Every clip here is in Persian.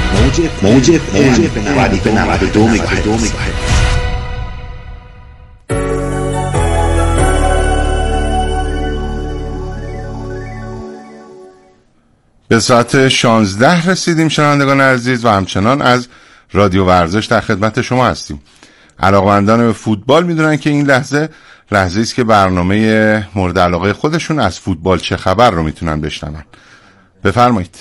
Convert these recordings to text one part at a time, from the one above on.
موج FM 92 مگاهرتز. به ساعت 16 رسیدیم شنوندگان عزیز و همچنان از رادیو ورزش در خدمت شما هستیم. علاقه‌مندان به فوتبال میدونن که این لحظه است که برنامه مورد علاقه خودشون از فوتبال چه خبر رو میتونن بشنون. بفرمایید.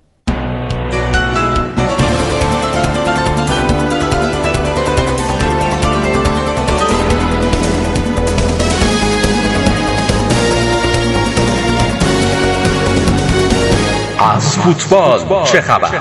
از فوتبال چه خبر؟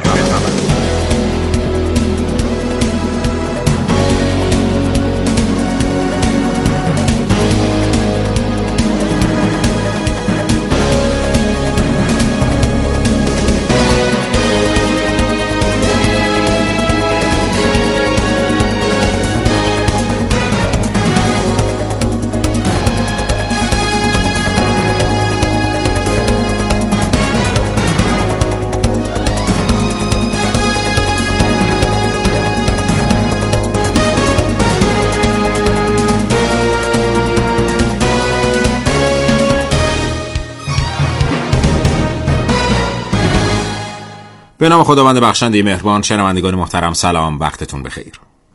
به نام خداوند بخشنده مهربان. شنوندگان محترم سلام، وقتتون بخیر.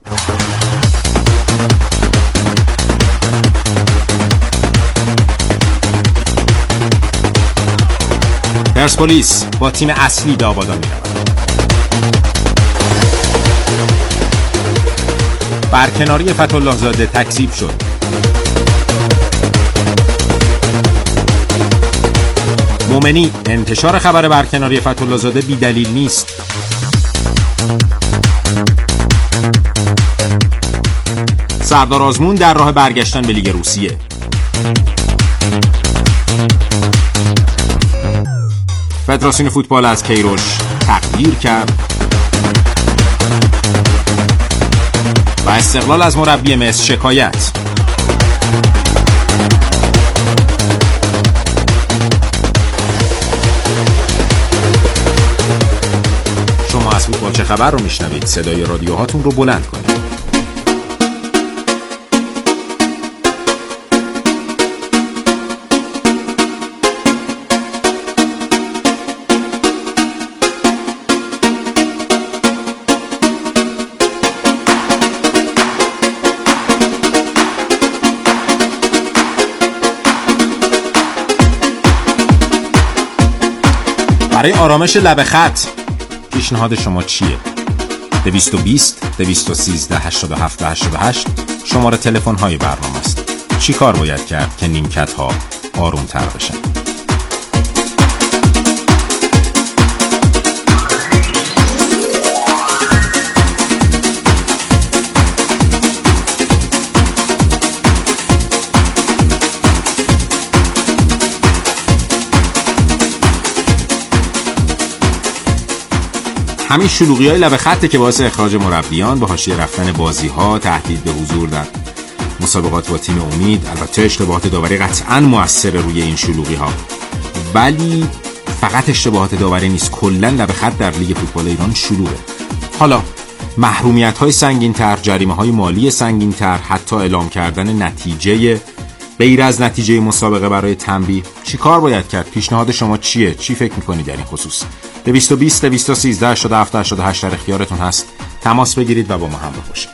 پرسپولیس با تیم اصلی به آبادان می‌رود. برکناری فتح‌الله زاده تکذیب شد. مومنی: انتشار خبر برکناری فتح‌الله زاده بی دلیل نیست. سردار آزمون در راه برگشتن به لیگ روسیه. فدراسیون فوتبال از کیروش تقدیر کرد و استقلال از مربی مس شکایت. شما از فوتبال چه خبر رو میشنوید. صدای رادیوهاتون رو بلند کنید. برای آرامش لب خط پیشنهاد شما چیه؟ 220 213 87 88 شماره تلفن های برنامه است. چی کار باید کرد که نیمکت ها آروم تر بشن؟ همین شلوغی‌های لب خطه که باعث اخراج مربیان، به حاشیه رفتن بازی‌ها، تهدید به حضور در مسابقات با تیم امید. البته اشتباهات داوری قطعاً مؤثر روی این شلوغی‌ها، ولی فقط اشتباهات داوری نیست، کلاً لب خط در لیگ فوتبال ایران شلوغه. حالا محرومیت‌های سنگین‌تر، جریمه‌های مالی سنگین‌تر، حتی اعلام کردن نتیجه غیر از نتیجه مسابقه برای تنبیه. چی کار باید کرد؟ پیشنهاد شما چیه؟ چی فکر می‌کنید در این خصوص؟ 220 213 87 88 در اختیارتون هست. تماس بگیرید و با ما همراه باشید.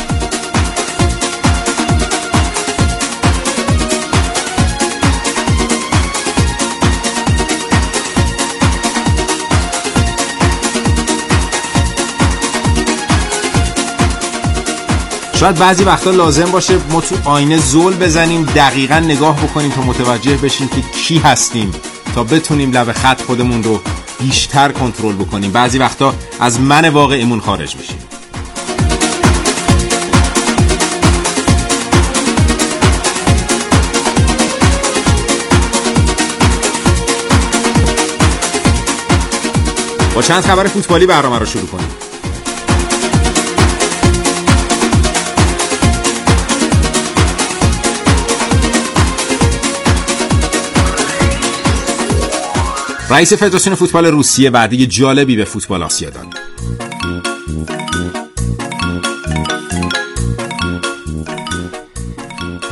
شاید بعضی وقتا لازم باشه ما تو آینه زل بزنیم، دقیقاً نگاه بکنیم تا متوجه بشیم که کی هستیم، تا بتونیم لب خط خودمون رو بیشتر کنترل بکنیم. بعضی وقتا از من واقعیمون خارج میشیم. با چند خبر فوتبالی برنامه رو شروع کنیم. رئیس فدراسیون فوتبال روسیه وعده جالبی به فوتبال آسیا داد.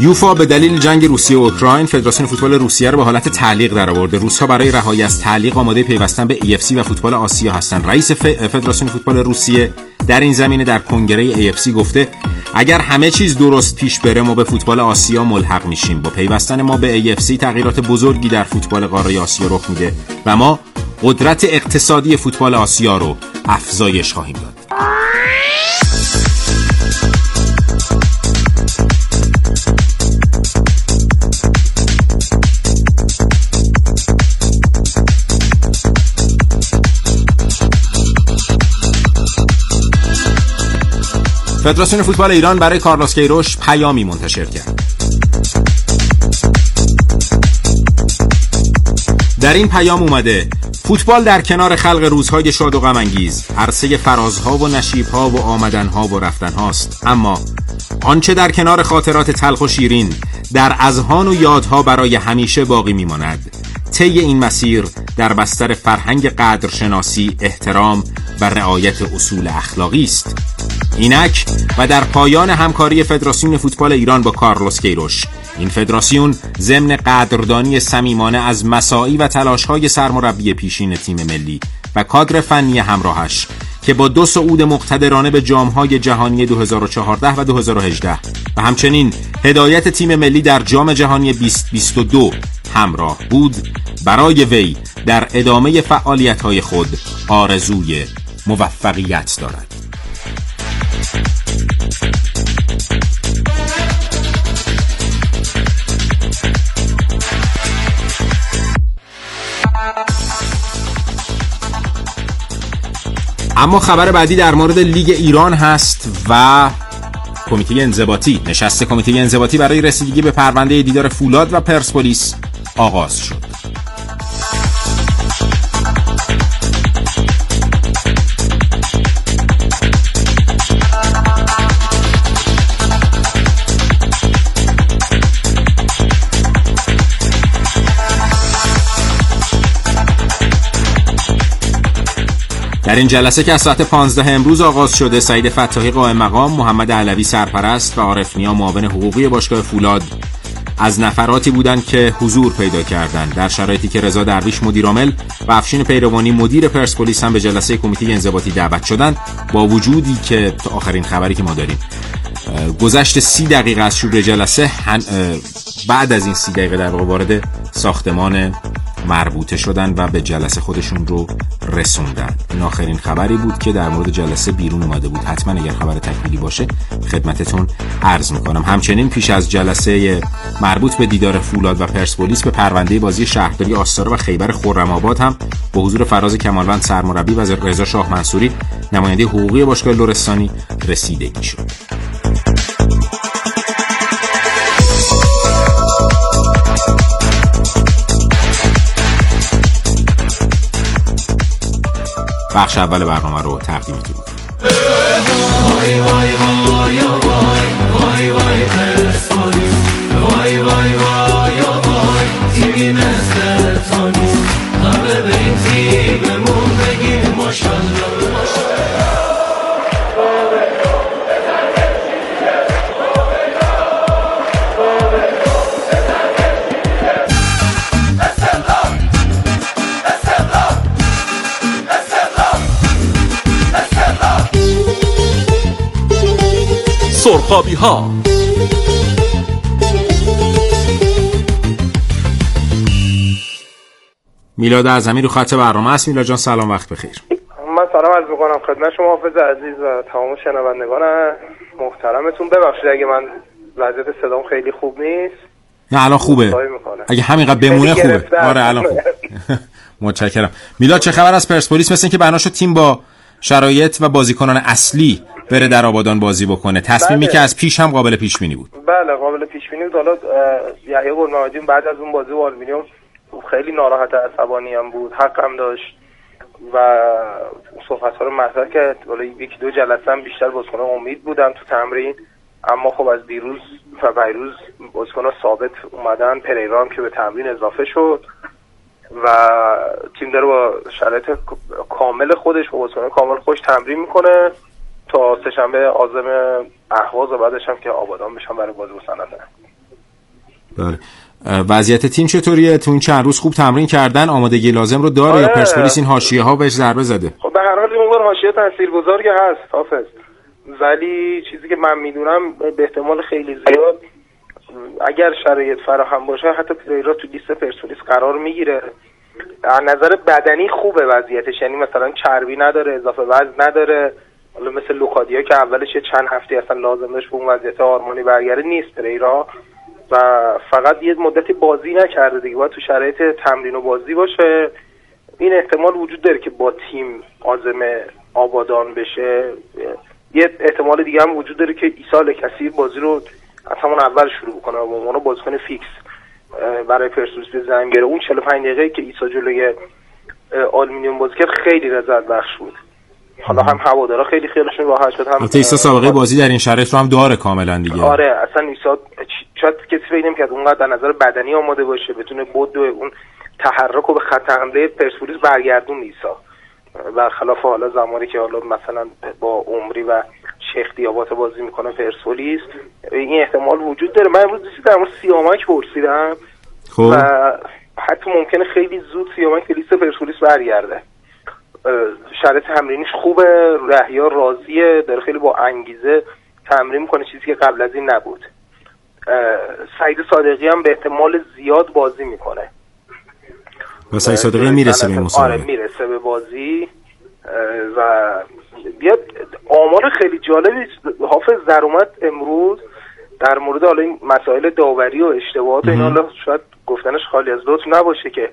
یوفا به دلیل جنگ روسیه و اوکراین فدراسیون فوتبال روسیه رو به حالت تعلیق درآورده. روس‌ها برای رهایی از تعلیق آماده پیوستن به AFC و فوتبال آسیا هستند. رئیس فدراسیون فوتبال روسیه در این زمینه در کنگره AFC گفته اگر همه چیز درست پیش بره ما به فوتبال آسیا ملحق میشیم. با پیوستن ما به AFC تغییرات بزرگی در فوتبال قاره آسیا رخ میده و ما قدرت اقتصادی فوتبال آسیا رو افزایش خواهیم داد. فدراسیون فوتبال ایران برای کارلوس کیروش پیامی منتشر کرد. در این پیام اومده فوتبال در کنار خلق روزهای شاد و غم انگیز عرصه فرازها و نشیبها و آمدنها و رفتنهاست، اما آنچه در کنار خاطرات تلخ و شیرین در اذهان و یادها برای همیشه باقی میماند طی این مسیر در بستر فرهنگ قدرشناسی، احترام و رعایت اصول اخلاقی است. اینک و در پایان همکاری فدراسیون فوتبال ایران با کارلوس کیروش، این فدراسیون ضمن قدردانی صمیمانه از مساعی و تلاش‌های سرمربی پیشین تیم ملی و کادر فنی همراهش که با 2 صعود مقتدرانه به جام‌های جهانی 2014 و 2018 و همچنین هدایت تیم ملی در جام جهانی 2022 همراه بود، برای وی در ادامه فعالیت‌های خود آرزوی موفقیت دارد. اما خبر بعدی در مورد لیگ ایران هست و کمیته انضباطی. نشست کمیته انضباطی برای رسیدگی به پرونده دیدار فولاد و پرسپولیس آغاز شد. در این جلسه که از ساعت 15 امروز آغاز شده، سعید فتاحی قائم مقام، محمد علوی سرپرست و عارف نیا معاون حقوقی باشگاه فولاد از نفراتی بودند که حضور پیدا کردند در شرایطی که رضا درویش مدیر عامل و افشین پیروانی مدیر پرسپولیس هم به جلسه کمیته انضباطی دعوت شدند، با وجودی که تا آخرین خبری که ما داریم گذشت 30 دقیقه از شروع جلسه، بعد از این 30 دقیقه در واقع وارد ساختمان مربوطه شدن و به جلسه خودشون رو رسوندن. این آخرین خبری بود که در مورد جلسه بیرون اومده بود. حتما اگر خبر تکمیلی باشه خدمتتون عرض میکنم. همچنین پیش از جلسه مربوط به دیدار فولاد و پرسپولیس به پرونده بازی شهرداری آستاره و خیبر خرم‌آباد هم با حضور فراز کمالوند سرمربی و رضا شاه منصوری نماینده حقوقی باشگاه لرستانی رسیدگی شد. بخش اول برنامه رو تقدیمتون می‌کنم. سرخابی ها. میلاد اعظمی رو خط برنامه است. میلاد جان سلام، وقت بخیر. من سلام عرض می‌کنم خدمت شما حافظ عزیز و تمام شنوندگان محترمتون. ببخشید اگه من وضعیت صدام خیلی خوب نیست. نه الان خوبه، اگه همینقدر بمونه خوبه. آره الان خوبه. متشکرم. میلاد چه خبر از پرسپولیس؟ مثل اینکه بنا شد تیم با شرایط و بازیکنان اصلی بره در آبادان بازی بکنه. تصمیمی که از پیش هم قابل پیش بینی بود. بله قابل پیش بینی بود. حالا یحیی گل‌محمدی بعد از اون بازی با آلومینیوم خیلی ناراحت و عصبانی هم بود، حقم داشت و صحبت‌ها رو مطرح کرد. حالا 1-2 جلسه هم بیشتر بازیکن‌ها امید بودن تو تمرین، اما خب از دیروز و پیروز بازیکن‌ها ثابت اومدن. پریرا هم که به تمرین اضافه شد و تیم داره با شرایط کامل خودش با بازیکن کامل خوش تمرین میکنه تا سه‌شنبه عازم اهواز و بعدش هم که آبادان بشن برای بازی با سنده. بله. وضعیت تیم چطوریه؟ تو این چند روز خوب تمرین کردن، آمادگی لازم رو داره یا پرسپولیس این حاشیه‌ها بهش ضربه زده؟ خب به هر حال این حاشیه تاثیرگذار که هست حافظ، ولی چیزی که من میدونم به احتمال خیلی زیاد اگر شرایط فراهم باشه حتی پلیرها تو لیست پرسپولیس قرار میگیره. از نظر بدنی خوبه وضعیتش، یعنی مثلا چربی نداره، اضافه وزن نداره، حالا مثل لوکادیا که اولش چند هفته اصلا لازم داشت به اون وضعیت هورمونی برگرده نیست پلیرها و فقط یه مدتی بازی نکرده دیگه، باید تو شرایط تمرین و بازی باشه. این احتمال وجود داره که با تیم عازم آبادان بشه. یه احتمال دیگه هم وجود داره که عیسی الکثیر بازی رو از همون اول شروع کنه و اونو بازیکن فیکس برای پرسپولیس به زمین بیاره. اون 45 دقیقه‌ای که عیسی جلوی آلومینیوم بازی کرد خیلی لذت بخش بود. حالا هم هوادارا خیلی خیالشون راحت شد، هم عیسی سابقه بازی در این شرایط رو هم داره کاملا دیگه. آره اصلا عیسی شاید کسی فکر نمی‌کرد اونقدر در نظر بدنی آماده باشه، بتونه بود اون تحرک رو به خط حمله پرسپولیس برگردون. عیسی برخلاف حالا زمانی که حالا مثلا با عمری و شیخ دیابات بازی میکنه پرسپولیس، این احتمال وجود داره. من امروز در مورد سیامک پرسیدم و حتی ممکنه خیلی زود سیامک به لیست پرسپولیس برگرده. شرایط تمرینیش خوبه، رحیا راضیه، داره خیلی با انگیزه تمرین میکنه، چیزی که قبل از این نبود. سعید صادقی هم به احتمال زیاد بازی میکنه و سعید صادقی میرسه به این مسابقه. آره میرسه به بازی و بیاد. آمار خیلی جالبی حافظ در اومد امروز در مورد حالا این مسائل داوری و اشتباهات اینا، حالا شاید گفتنش خالی از لطف نباشه که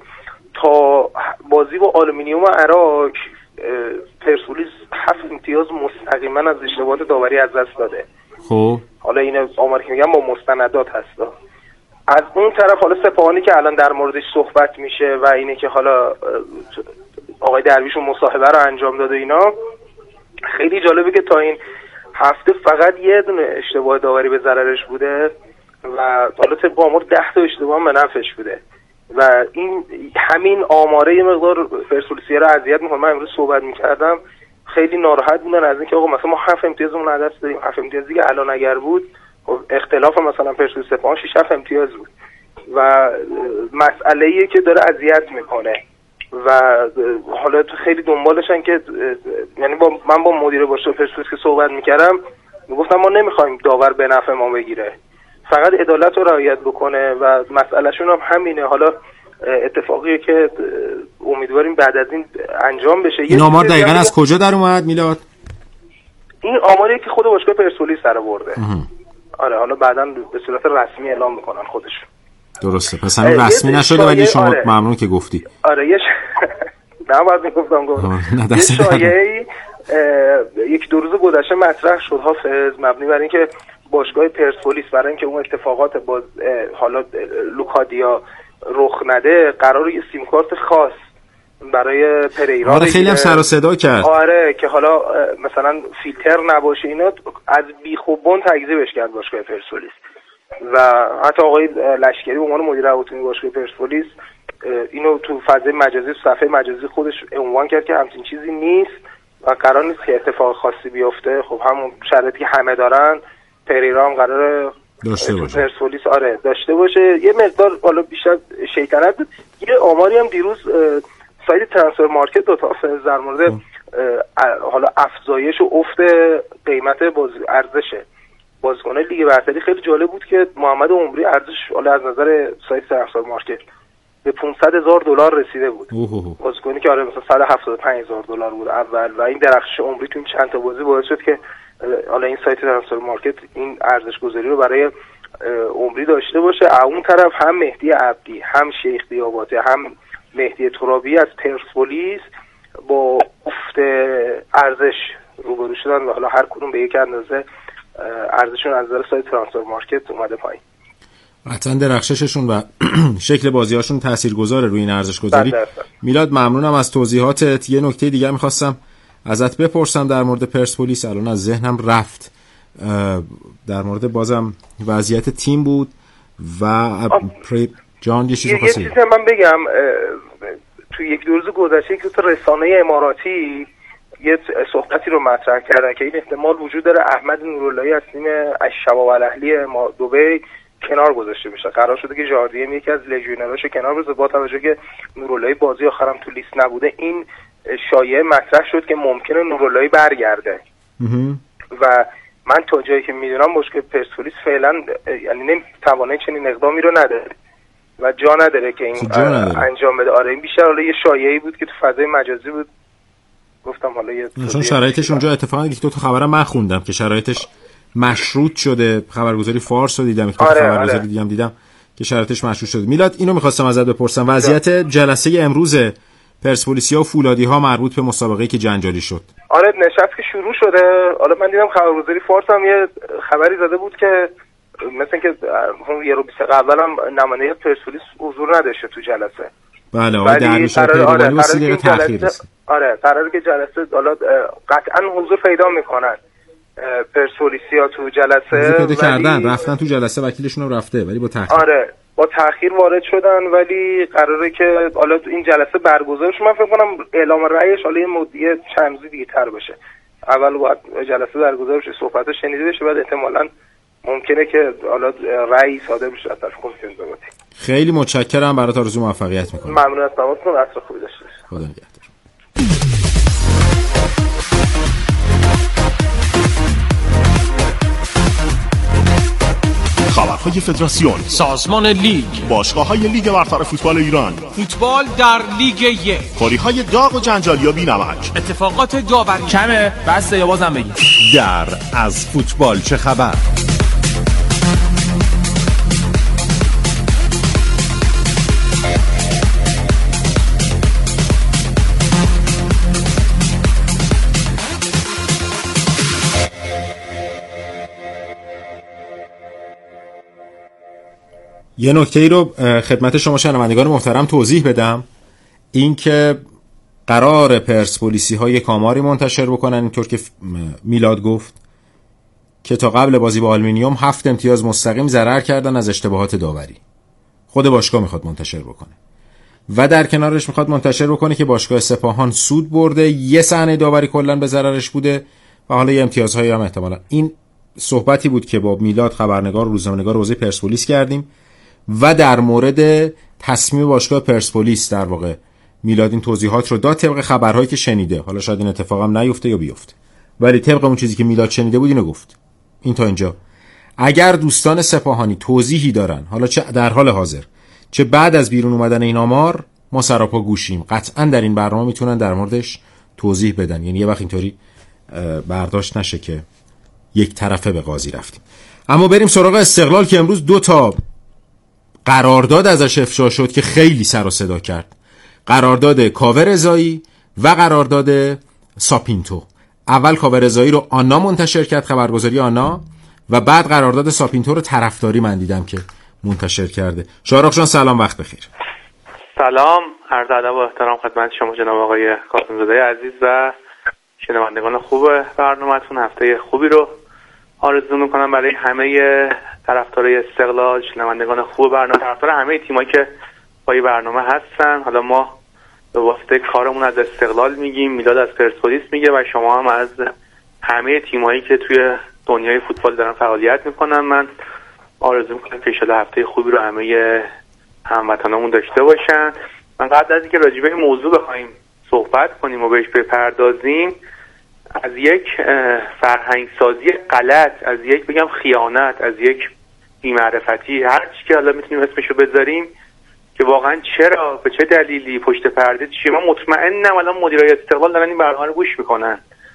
تا بازی با آلومینیوم عراق پرسپولیس 7 امتیاز مستقیما از اشتباهات داوری از دست داده. خب حالا این آمار که میگم با مستندات هستا. از اون طرف حالا سپاهانی که الان در موردش صحبت میشه و اینه که حالا آقای درویش مصاحبه رو انجام داده اینا، خیلی جالبه که تا این هفته فقط یه دونه اشتباه داوری به ضررش بوده و حالا طبق آمار 10 تا اشتباه به نفعش بوده و این همین آماره یه مقدار پرسپولیسیا رو اذیت می‌کنه. من امروز صحبت می‌کردم خیلی ناراحت بودن از اینکه آقا مثلا ما 7 امتیازمون از دست دادیم. 7 امتیاز دیگه الان اگر بود اختلاف مثلا پرسپولیس سپاهان 6-7 امتیاز بود و مسئله‌ایه که داره اذیت میکنه و حالا خیلی دنبالشن که یعنی من با مدیر باشگاه پرسپولیس که صحبت میکردم میگفتم ما نمیخوایم داور به نفع ما بگیره، فقط عدالت رو رعایت بکنه و مسئلهشون هم همینه. حالا اتفاقیه که امیدواریم بعد از این انجام بشه. این آمار دقیقاً از کجا در اومد میلاد؟ این آماریه که خود باشگاه پرسپولیس در برده. آره حالا بعداً به صورت رسمی اعلام میکنن خودشون. درسته، پس همین رسمی نشده ولی شما آره. ممنون که گفتی. آره نباید میگفتم یه شایعه یک دو روز گذشته مطرح شد حافظ، مبنی بر اینکه باشگاه پرسپولیس برای اینکه اون اتفاقات با حالا لوکادیا رخ نده قراره یه سیم کارت خاص برای پریرا آره خیلی هم سر و صدا کرد. آره که حالا مثلا فیلتر نباشه اینا، از بیخوبون تکذیبش کرد باشگاه پرسپولیس و حتی آقای لشکری به عنوان مدیر عامل باشگاه پرسپولیس اینو تو فضای مجازی، تو صفحه مجازی خودش عنوان کرد که همچین چیزی نیست و قرار نیست که اتفاق خاصی بیفته. خب همون شرایطی که همه دارن پریرا هم قراره داشته باشه. پرسپولیس آره داشته باشه. یه مقدار حالا بیشتر شیطنت بود. یه آماری هم دیروز سایت ترانسفر مارکت دو تا در مورد حالا افزایش و افت قیمت ارزش بازیکن‌های لیگ برتری خیلی جالب بود که محمد عمری ارزش حالا از نظر سایت ترانسفر مارکت به $500,000 رسیده بود. بازیکنی که آره مثلا $175,000 بود اول و این درخشش عمری تو این چند تا بازی باعث شد که حالا این سایت ترانسفر مارکت این ارزش گذاری رو برای عمری داشته باشه. اون طرف هم مهدی عبدی، هم شیخ دیاباتی، هم مهدی ترابی از پرسپولیس با افت ارزش روبرو شدن و حالا هر کدوم به یک اندازه ارزششون از نظر سایت ترانسفر مارکت اومده پایین. قطعا درخشششون و شکل بازی‌هاشون تاثیرگذاره روی این ارزش گذاری. میلاد ممنونم از توضیحاتت. یه نکته دیگه می‌خواستم ازت بپرسم در مورد پرسپولیس، الان از ذهنم رفت، در مورد بازم وضعیت تیم بود و جان یه چیزی خاصی من بگم. تو یک دو روز گذشته یک رسانه اماراتی یه صحبتی رو مطرح کردن که این احتمال وجود داره احمد نوراللهی از تیم الشباب الاهلی دبی کنار گذاشته بشه. قرار شده که ژاردین یکی از لژیونراشو کنار بذاره، با توجه که نوراللهی بازی آخرام تو لیست نبوده این شایعه مطرح شد که ممکنه نوراللهی برگرده و من تا جایی که میدونم مشکل پرسپولیس فعلا یعنی توانایی چنین اقدامی رو نداره و جا نداره که این انجام بده. آره این بیشتر حالا یه شایعه‌ای بود که تو فضای مجازی بود، گفتم حالا یه چون شرایطش اونجا اتفاقا یک دو تا خبرم من خوندم که شرایطش مشروط شده. خبرگزاری فارس رو دیدم، خبرگزاری دیدم که شرایطش مشروط شده. میلاد اینو می‌خواستم ازت بپرسم، وضعیت جلسه امروز پرسپولیسیا و فولادی‌ها مربوط به مسابقه‌ای که جنجالی شد. آره نشست که شروع شده. حالا من دیدم خبرگزاری فارس هم یه خبری زده بود که مثلا که یه رو 20 قبل هم نماینده پرسپولیس حضور نداشته تو جلسه. بله آقا درویش پیروانی با 30 دقیقه تأخیر رسید. آره قراره که جلسه حالا قطعا حضور پیدا میکنن پرسپولیسیا تو جلسه پیدا کردن، رفتن تو جلسه، وکیلشون هم رفته ولی با تأخیر. آره با تأخیر وارد شدن، ولی قراره که حالا این جلسه برگزار شه. من فکر کنم اعلام رأیش حالا یه چند روز دیگه تر بشه. اول باید جلسه برگزار شه، صحبت‌ها شنیده بشه، بعد احتمالاً ممکنه که حالا رأی صادر بشه از طرف کمیته انضباطی. خیلی متشکرم، برات آرزوی موفقیت می‌کنم. ممنون از تماستون، عصر خوبی داشته باشید. خدا نگهدار. خبرهای فدراسیون، سازمان لیگ، باشگاه‌های لیگ برتر فوتبال ایران، فوتبال در لیگ 1، خوری‌های داغ و جنجالی و بی‌نمک، اتفاقات داوری. کمه بسته یا بازم بگیم در از فوتبال چه خبر. یه نکته ای رو خدمت شما شنوندگان محترم توضیح بدم، این که قرار پرسپولیسی ها یک آماری منتشر بکنن اینطور که میلاد گفت که تا قبل بازی با آلومینیوم 7 امتیاز مستقیم ضرر کردن از اشتباهات داوری. خود باشگاه میخواد منتشر بکنه و در کنارش میخواد منتشر بکنه که باشگاه سپاهان سود برده، یه صحنه داوری کلا به ضررش بوده و حالا یه امتیازهایی هم احتمالاً. این صحبتی بود که با میلاد خبرنگار و روزنامه‌نگار حوزه پرسپولیس کردیم و در مورد تصمیم باشگاه پرسپولیس در واقع میلاد این توضیحات رو داد طبق خبرهایی که شنیده. حالا شاید این اتفاق هم نیفته یا بیفته، ولی طبق اون چیزی که میلاد شنیده بود اینو گفت. این تا اینجا. اگر دوستان سپاهانی توضیحی دارن، حالا چه در حال حاضر چه بعد از بیرون اومدن این آمار، ما سراپا گوشیم. قطعا در این برنامه میتونن در موردش توضیح بدن، یعنی یه وقت اینطوری برداشت نشه که یک طرفه به قاضی رفتیم. اما بریم سراغ استقلال که امروز 2 تا قرارداد ازش افشا شد که خیلی سر و صدا کرد. قرارداد کاورزایی و قرارداد ساپینتو. اول کاورزایی رو آنا منتشر کرد، خبرگزاری آنا، و بعد قرارداد ساپینتو رو طرفداری من دیدم که منتشر کرده. شاهرخ جان سلام، وقت بخیر. سلام، عرض ادب و احترام خدمت شما جناب آقای قاسم‌زاده عزیز و شنوندگان خوب برنامه‌تون. هفته خوبی رو آرزو میکنم برای همه طرفدارای استقلال، شنوندگان خوب برنامه، طرفدار همه تیمایی که پای برنامه هستن. حالا ما به واسطه کارمون از استقلال میگیم، میلاد از پرسپولیس میگه و شما هم از همه تیمایی که توی دنیای فوتبال دارن فعالیت میکنن. من آرزو میکنم که ان شاءالله هفته خوبی رو همه هموطنامون داشته باشن. من قبل از اینکه راجع به این موضوع بخوایم صحبت کنیم و بهش بپردازیم، از یک فرهنگ سازی غلط، از یک بگم خیانت، از یک بی‌معرفتی، هر چی که حالا میتونیم اسمشو بذاریم، که واقعا چرا به چه دلیلی پشت پرده چیه. من مطمئنم الان مدیرای استقلال دارن این برنامه رو گوش میکنن.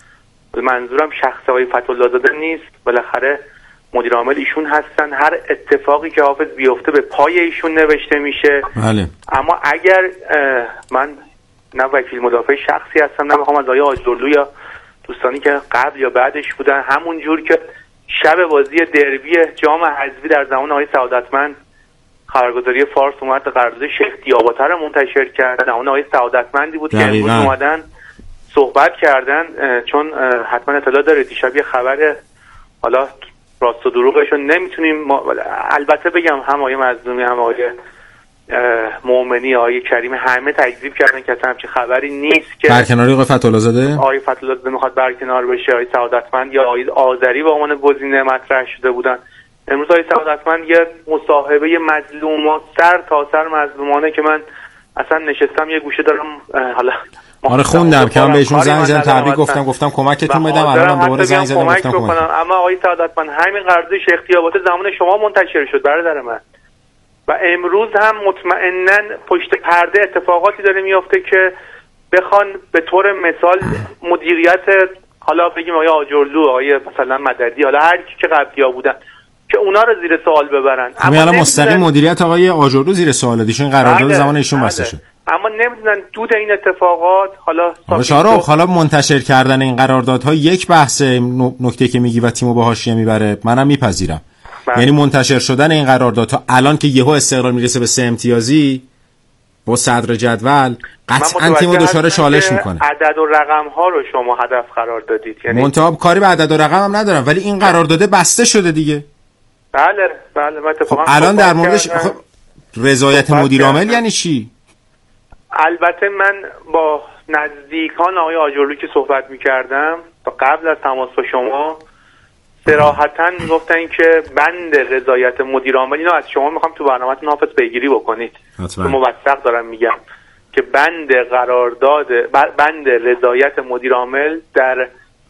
منظورم شخص آقای فتح‌الله زاده نیست، بالاخره مدیر عامل ایشون هستن. هر اتفاقی که حافظ بیفته به پای ایشون نوشته میشه. بله. اما اگر من نه وکیل مدافع شخصی هستم، نه میخوام از آقای آجرلو یا دوستانی که قبل یا بعدش بودن، همون جور که شب بازی دربی جام حذفی در زمان آقای سعادتمند خبرگزاری فارس اومد قرارداد شیخ دیاباته رو منتشر کرد، زمان آقای سعادتمندی بود که امروز اومدن صحبت کردن. چون حتما اطلاع داره دیشب یه خبر، حالا راست و دروغش رو نمیتونیم البته بگم، هم آقای مظلومی هم آقای مومنی، آقای کریم، همه تکذیب کردن که اصلا همچین خبری نیست که برکناری آقای فتح‌الله زاده، آقای فتح‌الله زاده میخواد برکنار بشه، آقای سعادتمند یا آقای آذری به عنوان گزینه مطرح شده بودن. امروز های سعادتمند یه مصاحبه مظلوم سر تا سر مظلومانه که من اصلا نشستم یه گوشه دارم حالا آره خوندم که من بهشون زنگ زدم تبریک گفتم کمکتون بدم، الانم دوباره زنگ زدم گفتم کمک. اما آقای سعادتمند همین قرارداد شیخ طیابات زمان شما منتشر شد برادر من و امروز هم مطمئناً پشت پرده اتفاقاتی داره میفته که بخوان به طور مثال مدیریت حالا بگیم آقای آجرلو، آقای مثلا مددی، حالا هر کی که قبلی‌ها بودن که اونا رو زیر سوال ببرن. اما الان مستقیم مدیریت آقای آجرلو زیر سوال دیشون قرارداد زمان ایشون بسته شد. اما نمیدونن دود این اتفاقات حالا شاروخ حالا منتشر کردن این قراردادها یک بحث نکته که میگی و تیمو به حاشیه میبره منم میپذیرم. یعنی منتشر شدن این قراردادها الان که یهو استقلال میرسه به 3 امتیازی با صدر جدول قطعاً تیمو دچار چالش میکنه. عدد و رقم ها رو شما هدف قرار دادید، یعنی منتها کاری به عدد و رقم هم ندارم ولی این قرارداد بسته شده دیگه. بله من اتفاقا الان در موردش رضایت مدیر عامل یعنی چی؟ البته من با نزدیکان آقای آجرلو که صحبت میکردم تا قبل از تماس با شما صراحتاً گفتن که بند رضایت مدیر عامل، اینو از شما میخوام تو برنامه‌تون حافظ پیگیری بکنید، تو موثق دارم میگم که بند قرارداد بند رضایت مدیر عامل در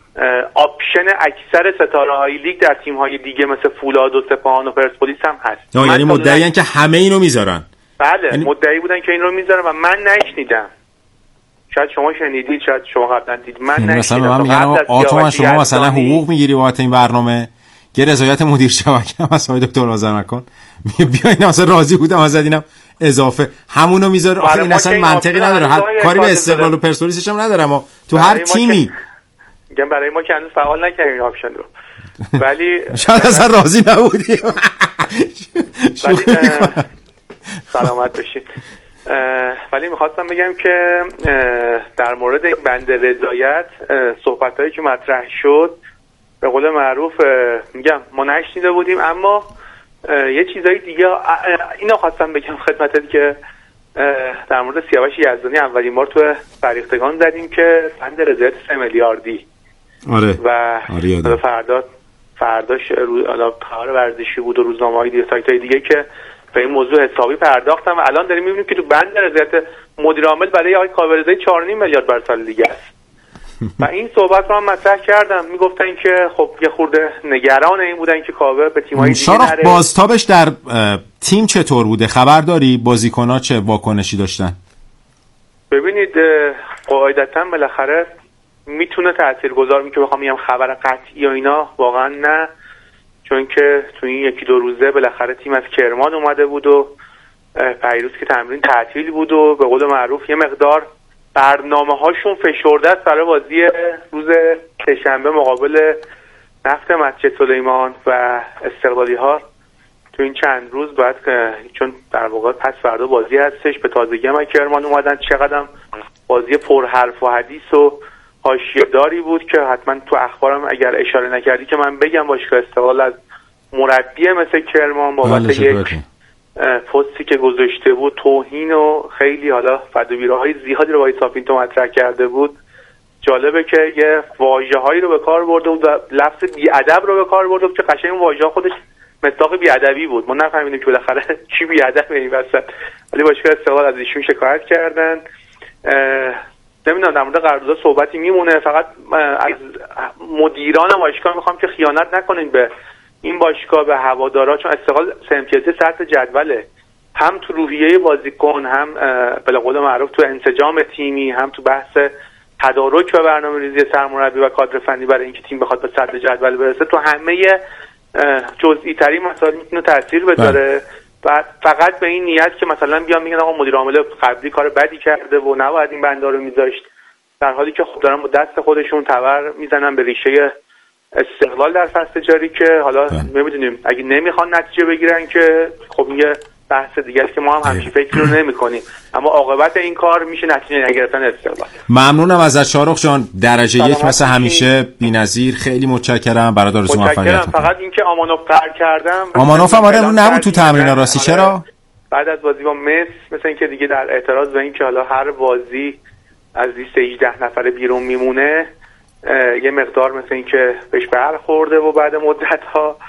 آپشن اکثر ستاره‌های لیگ در تیم‌های دیگه مثل فولاد و سپاهان و پرسپولیس هم هست. یعنی مدعیان که همه اینو میذارن. بله یعنی مدعی بودن که این رو میذارن و من نشنیدم. شاید شما شنیدید، شاید شما قبلا دید، من نشنیدم. مثلا من میگم آتومان شما مثلا حقوق میگیری بابت این برنامه، یه رضایت مدیر شبکه هم از آقای دکتر آذرنکن بیاین مثلا راضی بودم از اینم اضافه همونو میذاره. آخه این اصلا منطقی نداره، کاری به استقلال و پرسپولیسش هم ندارم و تو هر تیمی میگم برای ما که هنوز فعال نکردیم این آپشن رو، ولی شاید اصلا راضی نبودیم. سلامت باشید. ولی میخواستم بگم که در مورد این بند رضایت صحبتایی که مطرح شد به قول معروف میگم ما نشنیده بودیم، اما یه چیزای دیگه اینو خواستم بگم خدمتت که در مورد سیاوش یزدانی اولین بار تو فریختگان زدیم که بند رضایت 3 میلیاردی. آره و فرداش خبر ورزشی بود و روزنامه‌های دیگه، سایت‌های دیگه که به این موضوع حسابی پرداختن و الان داریم می‌بینیم که تو بند رضایت مدیر عامل برای آقای کاورزی 4.5 میلیارد بر سال دیگه است. و این صحبت رو هم مطرح کردم، میگفتن که خب یه خورده نگران این بودن که کاور به تیم‌های دیگه نره. بازتابش در تیم چطور بوده؟ خبر داری بازیکن‌ها چه واکنشی داشتن؟ ببینید قاعدتاً بالاخره میتونه تاثیرگذار می که بخوام میگم خبر قطعی و اینا واقعا نه، چون که تو این 1-2 روزه بالاخره تیم از کرمان اومده بود و پیروز که تمرین تعطیل بود و به قول معروف یه مقدار برنامه هاشون فشرده است برای بازی روز سه‌شنبه مقابل نفت مسجد سلیمان و استقلالی ها. تو این چند روز بعد چون در واقع پس فردا بازی هستش، به تازگی هم کرمان اومدن، چقدر بازی پر حرف و حدیث و حاشیه‌داری بود که حتما تو اخبارم اگر اشاره نکردی که من بگم باشگاه استقلال از مربی مثل کرمان بابت یک پستی که گذاشته بود توهین و خیلی حالا فدویراهای زیادی رو با ایساپینتو مطرح کرده بود. جالبه که یه واژه‌هایی رو به کار برده بود و لفظ بی‌ادب رو به کار برده بود که قشنگ اون واژه خودش مصداق بی‌ادبی بود. ما نفهمیدیم که بالاخره چی بی‌ادبه این وسط، ولی باشگاه استقلال از ایشون شکایت کردن. نمیدونم در مورد قرارداد صحبتی میمونه، فقط از مدیران باشگاه میخوام که خیانت نکنین به این باشگاه، به هوادارا، چون استقلال 3 امتیازی سطح جدوله، هم تو روحیه بازیکن، هم به قول معروف تو انسجام تیمی، هم تو بحث تدارک و برنامه‌ریزی سرمربی و کادر فنی برای اینکه تیم بخواد به سطح جدول برسه. تو همه جزئی ترین مسائل میتونه تاثیر بذاره و فقط به این نیت که مثلا بیان میگن آقا مدیر عامل قبلی کار بدی کرده و نباید این بنده رو میذاشت، در حالی که خب دارن با دست خودشون تبر میزنن به ریشه استقلال در فصل جاری که حالا نمیدونیم اگه نمیخوان نتیجه بگیرن که خب یه بحث دیگه است که ما هم همچین فکر رو نمی‌کنیم، اما عاقبت این کار میشه نتیجه نگرفتن استقلال. ممنونم ازت شارخ جان، درجه 1 مثل همیشه بی‌نظیر، خیلی متشکرم، برات آرزوی موفقیت. فقط اینکه آمانوف قهر کردم، آمانوف هم آره نبود تو تمرین راستی. چرا بعد از بازی با مثل اینکه دیگه در اعتراض به اینکه حالا هر بازی از لیست 18 نفره بیرون میمونه، یه مقدار مثل اینکه بهش برخورده و بعد مدت‌ها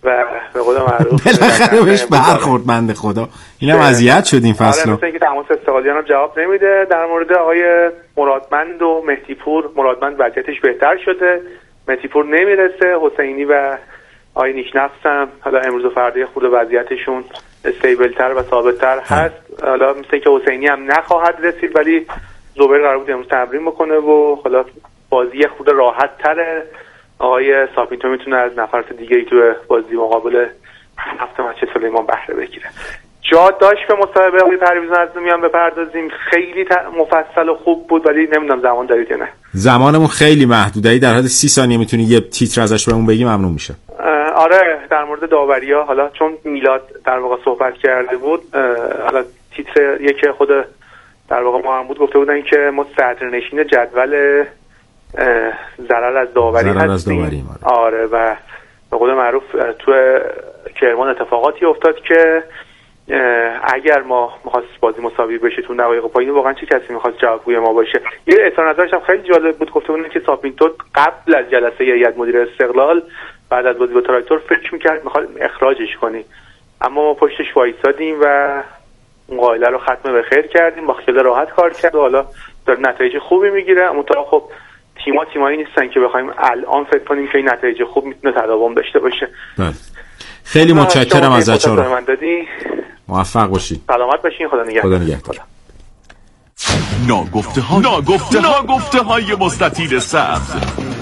و به قول معروف بالاخره بهش برخورد بنده خدا. اینم اذیت شد این فصل. آره مثل اینکه تماس استقلالیان هم جواب نمیده. در مورد آقای مرادمند و مهدیپور، مرادمند وضعیتش بهتر شده، مهدیپور نمیرسه، حسینی و آقای نیکنفس هم حالا امروز و فردا خود وضعیتشون استیبل‌تر و ثابت‌تر هست. حالا مثل اینکه حسینی هم نخواهد رسید، ولی زبیر قرار بود امروز تمرین بکنه و حالا بازی خود راحت‌تره. آقای ساپینتو میتونه از نفرات دیگه‌ای تو بازی مقابل هفته مچ سلیمان بهره بگیره. جا داشت به مصاحبه آقای پرویز نظامیان بپردازیم، خیلی مفصل و خوب بود، ولی نمیدونم زمان دارید یا نه. زمانمون خیلی محدوده، در حد 30 ثانیه میتونی یه تیتر ازش بهمون بگی ممنون میشه. آره در مورد داوریا، حالا چون میلاد در واقع صحبت کرده بود، حالا تیتر یکی خود در واقع محمود گفته بودن که ما صدرنشین جدول ضرر از داوری هستیم. آره و به قول معروف تو کرمان اتفاقاتی افتاد که اگر ما می‌خواست بازی مساوی بشه تو دقایق پایین، واقعا چه کسی می‌خواست جوابگوی ما باشه. یه اظهار نظرش هم خیلی جالب بود، گفته بود که ساپینتو قبل از جلسه هیئت مدیره استقلال بعد از بازی با تراکتور فکر می‌کرد می‌خواد اخراجش کنی، اما ما پشتش وایسادیم و اون قائله رو ختم به خیر کردیم، با خیال راحت کار کرد و حالا داره نتایج خوبی میگیره. اما خب تیمایی نیستن که بخوایم الان فکر کنیم که این نتایج خوب میتونه تداوم داشته باشه. بله. خیلی متشکرم ازت. موفق باشید. سلامت باشین. خدا نگهدار. ناگفته های مستطیل سبز.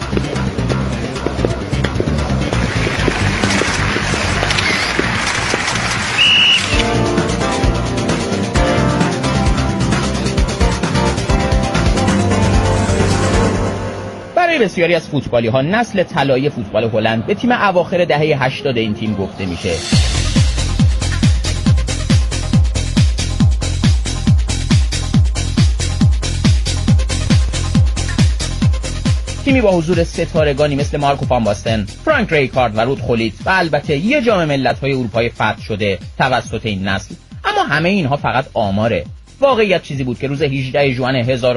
برای بسیاری از فوتبالی ها نسل طلایی فوتبال هلند به تیم اواخر دهه 80 این تیم گفته میشه. تیمی با حضور ستارگانی مثل مارکو فان باستن، فرانک ریکارد و رود خولیت و البته یه جام ملت‌های اروپای فتح شده توسط این نسل. اما همه اینها فقط آماره. واقعیت چیزی بود که روز 18 ژوئن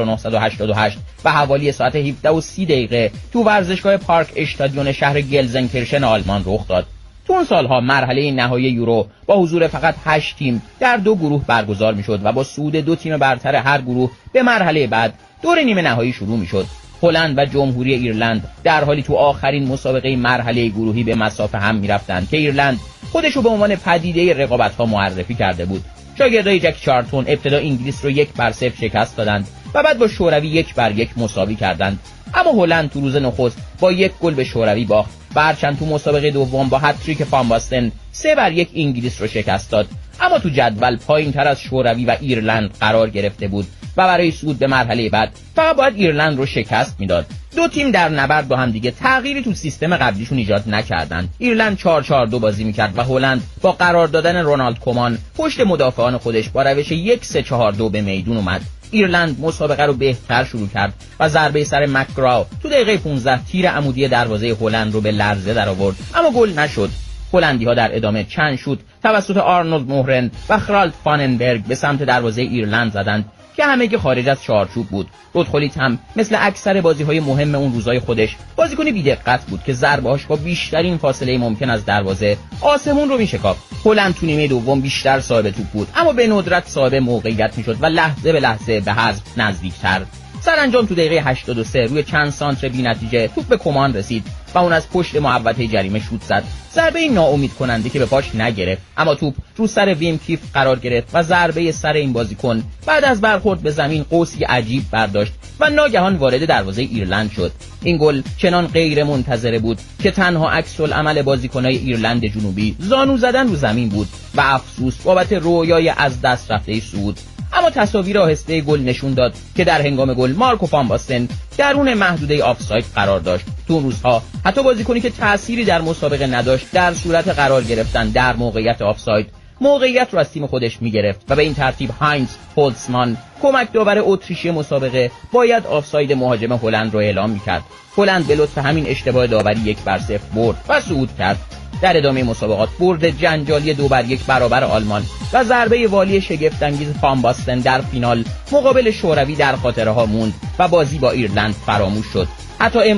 1988 به حوالی ساعت 17:30 تو ورزشگاه پارک اشتادیون شهر گلزنکرشن آلمان رخ داد. تو اون سالها مرحله نهایی یورو با حضور فقط 8 تیم در 2 گروه برگزار میشد و با صعود 2 تیم برتر هر گروه به مرحله بعد دور نیمه نهایی شروع میشد. هلند و جمهوری ایرلند در حالی تو آخرین مسابقه مرحله گروهی به مسافه هم میرفتند که ایرلند خودشو به عنوان پدیده رقابت‌ها معرفی کرده بود. شاگردای جک چارتون ابتدا انگلیس رو 1-0 شکست دادند و بعد با شوروی 1-1 مساوی کردند. اما هلند تو روز نخست با 1 گل به شوروی باخت و هرچند تو مسابقه دوم با هتریک فان باستن 3-1 انگلیس رو شکست داد، اما تو جدول پایین‌تر از شوروی و ایرلند قرار گرفته بود و برای صعود به مرحله بعد فقط باید ایرلند رو شکست میداد. 2 تیم در نبرد با هم دیگه تغییری تو سیستم قبلیشون ایجاد نکردند. ایرلند 4-4-2 بازی میکرد و هلند با قرار دادن رونالد کومان پشت مدافعان خودش با روش 1-3-4-2 به میدون اومد. ایرلند مسابقه رو بهتر شروع کرد و ضربه سر مکگراو تو دقیقه 15 تیر عمودی دروازه هلند رو به لرزه در آورد، اما گل نشد. هلندی‌ها در ادامه چند شوت توسط آرنولد موهرن و خرالد فاننبرگ به سمت دروازه ایرلند زدند که همه خارج از چارچوب بود. رود خولیت هم مثل اکثر بازی‌های مهم اون روزای خودش بازیکن بی‌دقت بود که ضربه‌هاش با بیشترین فاصله ممکن از دروازه آسمون رو می‌شکافت. هلند تو نیمه دوم بیشتر صاحب توپ بود، اما به ندرت صاحب موقعیت می‌شد و لحظه به لحظه به حذف نزدیک‌تر. سرانجام تو دقیقه 83 روی چند سانتر بی‌نتیجه توپ به کمان رسید و اون از پشت محوطه جریمه شوت زد. ضربه ناامید کننده که به پاش نگرفت، اما توپ رو سر ویم کیف قرار گرفت و ضربه سر این بازیکن بعد از برخورد به زمین قوسی عجیب برداشت و ناگهان وارد دروازه ایرلند شد. این گل چنان غیر منتظره بود که تنها عکس العمل بازیکن‌های ایرلند جنوبی زانو زدن رو زمین بود و افسوس بابت رویای از دست رفته صعود. اما تصاویر آهسته گل نشون داد که در هنگام گل مارکو فان باستن درون محدوده آفساید قرار داشت. تو اون روزها حتی بازیکنی که تأثیری در مسابقه نداشت در صورت قرار گرفتن در موقعیت آفساید موقعیت رو از تیم خودش میگرفت و به این ترتیب هاینز هولزمان کمک داور اتریشی مسابقه باید آفساید مهاجم هلند رو اعلام میکرد. هلند به لطف همین اشتباه داوری 1-0 برد و صعود کرد. در ادامه مسابقات برد جنجالی 2-1 برابر آلمان و ضربه والی شگفت‌انگیز فان باستن در فینال مقابل شوروی در خاطره ها موند و بازی با ایرلند فراموش شد. حتی